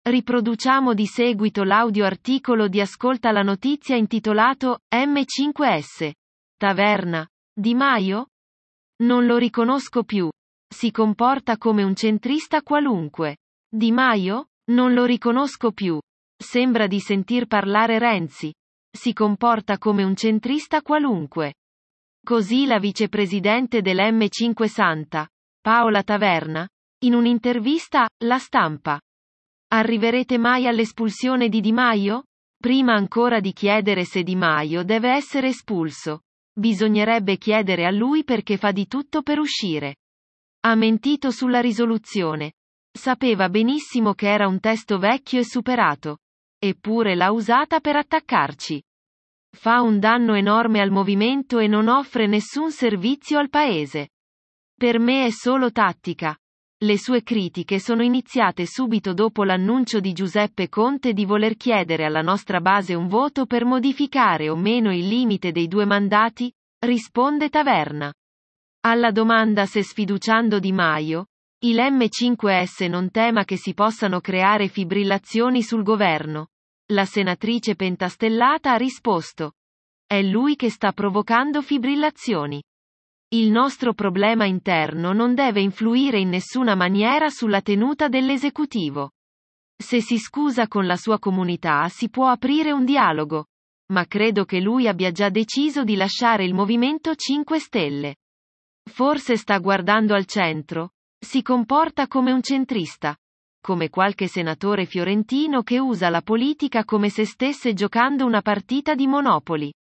Riproduciamo di seguito l'audio articolo di Ascolta la Notizia intitolato M5S. Taverna. Di Maio? Non lo riconosco più. Si comporta come un centrista qualunque. Di Maio? Non lo riconosco più. Sembra di sentir parlare Renzi. Si comporta come un centrista qualunque. Così la vicepresidente dell'M5 Santa, Paola Taverna, in un'intervista, La Stampa. Arriverete mai all'espulsione di Di Maio? Prima ancora di chiedere se Di Maio deve essere espulso, bisognerebbe chiedere a lui perché fa di tutto per uscire. Ha mentito sulla risoluzione. Sapeva benissimo che era un testo vecchio e superato. Eppure l'ha usata per attaccarci. Fa un danno enorme al movimento e non offre nessun servizio al paese. Per me è solo tattica. Le sue critiche sono iniziate subito dopo l'annuncio di Giuseppe Conte di voler chiedere alla nostra base un voto per modificare o meno il limite dei 2 mandati, risponde Taverna. Alla domanda se sfiduciando Di Maio, il M5S non tema che si possano creare fibrillazioni sul governo, la senatrice pentastellata ha risposto: è lui che sta provocando fibrillazioni. Il nostro problema interno non deve influire in nessuna maniera sulla tenuta dell'esecutivo. Se si scusa con la sua comunità si può aprire un dialogo. Ma credo che lui abbia già deciso di lasciare il Movimento 5 Stelle. Forse sta guardando al centro? Si comporta come un centrista. Come qualche senatore fiorentino che usa la politica come se stesse giocando una partita di Monopoli.